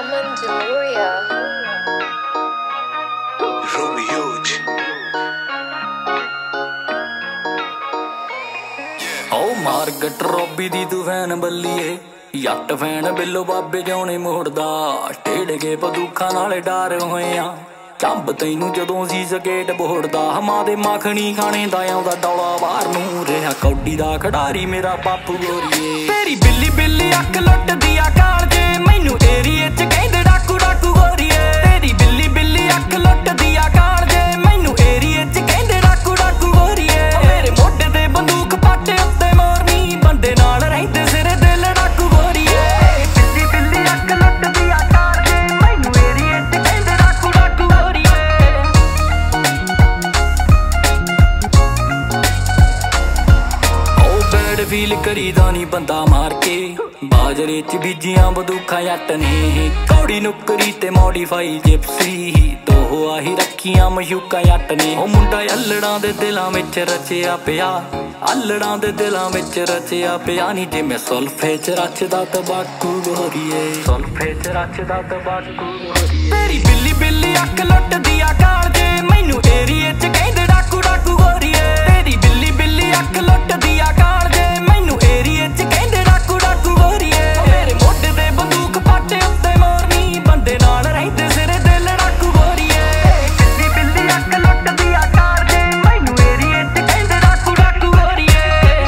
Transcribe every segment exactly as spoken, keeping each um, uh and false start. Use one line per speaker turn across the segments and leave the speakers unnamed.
Aman Deloria.
Romeo J.
ओ market रॉबी दी तू फैन बल्लीए जट फैन बिल्लो बाबे जाने मोड़दा टेढ़ के बंदूखां नाले डर होए आ चंब तैनू जदों सी सकेट बोड़दा मां दे मखनी खाने दा आउंदा डौला बाहर नूं रेहा कौडी दा खिडारी मेरा बापू गोरीए तेरी बिल्ली बिल्ली अख लुटदी आ कालजे मैनू एरिए च कहंदे डाकू डाकू गोरीए तेरी बिल्ली बिल्ली अख लुटदी आ कालजे मैनू एरिए च कहंदे डाकू डाकू गोरीए मेरे मोढे ते बंदूक पाटे उत्ते मोरनी बंदे नाल रहिंदे सिरे ते लड़ाकू गोरीए बिल्ली बिल्ली अख लुटदी आ कालजे मैनू एरिए च कहंदे डाकू डाकू गोरीए ओ बैड फील करीदा नी बंदा मार के बाजरे च बीजियां बंदूखां जट ने कौड़ी नुकरी ते मॉडिफाई जिप्सी दो आही रखियां मशूकां जट ने ओ मुंडा अल्लड़ां दे दिलां विच रचिया पिया अल्लड़ां दे दिलां विच रचिया पिया नी जिवें सुल्फे च रचदा तंबाकू गोरीए सुल्फे च रचदा तंबाकू गोरीए तेरी बिल्ली बिल्ली अख लुटदी आ कालजे मैनू एरिए च कहंदे डाकू डाकू गोरीए तेरी बिल्ली बिल्ली अख लुटदी आ कालजे मैनू एरिए च कहंदे डाकू डाकू गोरीए मेरे मोढे ते बंदूक पाटे उत्ते मोरनी बंदे नाल रहिंदे सिरे ते लड़ाकू गोरीए बिल्ली बिल्ली अख लुटदी आ कालजे मैनू एरिए च कहंदे डाकू डाकू गोरीए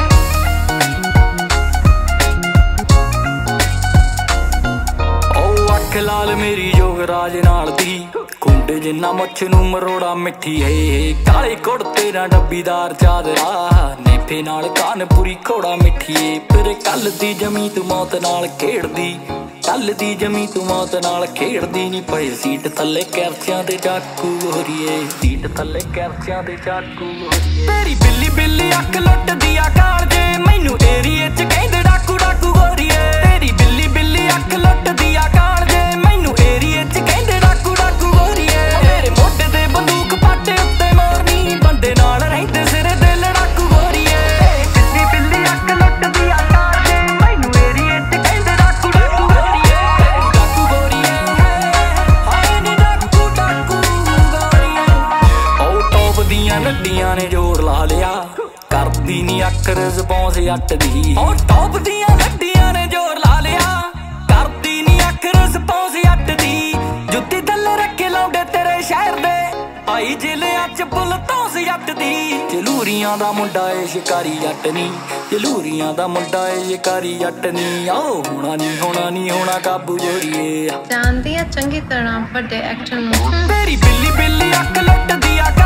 ओ अख लाल मेरी योगराज नाल दी कुंडे जिन्ना मुੱਛ ਨੂੰ ਮਰੋੜਾ ਮਿੱਠੀ ਏ ਕਾਲੇ ਕੁੜਤੇ ਨਾਲ ਡੱਬੀਦਾਰ ਚਾਦਰਾ ਨੇਫੇ ਨਾਲ ਕਾਨਪੁਰੀ ਘੋੜਾ ਮਿੱਠੀ ਏ ਫਿਰ ਕੱਲ ਦੀ ਜਮੀ ਤੂੰ ਮੌਤ ਨਾਲ ਖੇਡਦੀ ਕੱਲ ਦੀ ਜਮੀ ਤੂੰ ਮੌਤ ਨਾਲ ਖੇਡਦੀ ਨੀ ਪਏ ਸੀਟ ਥੱਲੇ ਕੈਰਚਿਆਂ ਦੇ ਚਾਕੂ ਗੋਰੀਏ ਸੀਟ ਥੱਲੇ ਕੈਰਚਿਆਂ ਦੇ ਚਾਕੂ ਗੋਰੀਏ ਤੇਰੀ ਬਿੱਲੀ ਬਿੱਲੀ ਅੱਖ ਲੁੱਟਦੀ ਆ ਕਾਲਜੇ ਮੈਨੂੰ ਏਰੀਏ ਚ ਕਹਿੰਦੇ ਡਾਕੂ ਡਾਕੂ ਗੋਰੀਏ ਤੇਰੀ ਬਿੱਲੀ ਬਿੱਲੀ ਅੱਖ ਲੁੱਟਦੀ ਆ ਕਾਲਜੇ ਮੈਨੂੰ ਏਰੀਏ ਚ ਕਹਿੰਦੇ ਡਾਕੂ ਡਾਕੂ ਗੋਰੀਏ ਮੇਰੇ ਮੋਢੇ ਤੇ ਬੰਦੂਕ ਪਾਟੇ ਉੱਤੇ ਮੋਰਨੀ ਬੰਦੇ ਨਾਲ ਰਹਿੰਦੇ ਸਿਰੇ ਤੇ ਲੜਾਕੂ ਗੋਰੀਏ ਬਿੱਲੀ ਬਿੱਲੀ ਅੱਖ ਲੁੱਟਦੀ ਆ ਕਾਲਜੇ ਮੈਨੂੰ ਏਰੀਏ ਚ ਕਹਿੰਦੇ ਡਾਕੂ ਡਾਕੂ ਗੋਰੀਏ ਡਾਕੂ ਗੋਰੀਏ ਹਾਏ ਨੀ ਡਾਕੂ ਡਾਕੂ ਗੋਰੀਏ ਉਹ ਟੌਪ ਦੀਆਂ ਨੱਡੀਆਂ ਨੇ ਜੋਰ ਲਾ ਲਿਆ ਕਰਦੀ ਨੀ ਅੱਖ ਰਿਸਪੌਂਸ ਜੱਟ ਦੀ ਉਹ ਟੌਪ ਦੀਆਂ ਨੱਡੀਆਂ ਨੇ ਜੋਰ ਲਾ ਲਿਆ ਕਰਦੀ ਨੀ ਅੱਖ ਰਿਸਪੌਂਸ ਜੱਟ ਦੀ ਜੁੱਤੀ ਥੱਲੇ ਰੱਖੇ ਲੌਂਡੇ ਤੇਰੇ ਸ਼ਹਿਰ ਦੇ ਆਈ ਜ਼ਿਲ੍ਹਿਆਂ ਚ ਪੁੱਲ ਤੋਂ ਜੱਟ ਦੀ ਜਲੂਰੀਆਂ ਦਾ ਮੁੰਡਾ ਏ ਸ਼ਿਕਾਰੀ ਜੱਟ ਨੀ ਜਲੂਰੀਆਂ ਦਾ ਮੁੰਡਾ ਏ ਸ਼ਿਕਾਰੀ ਜੱਟ ਨੀ ਆਓ ਹੋਣਾ ਨੀ ਹੋਣਾ ਨੀ ਹੋਣਾ ਕਾਬੂ ਜੋਰੀਏ
ਜਾਣਦੀ ਆ ਚੰਗੀ ਤਰ੍ਹਾਂ ਵੱਡੇ ਐਕਟਰ ਨੂੰ
ਤੇਰੀ ਬਿੱਲੀ ਬਿੱਲੀ ਅੱਖ ਲੁੱਟਦੀ ਆ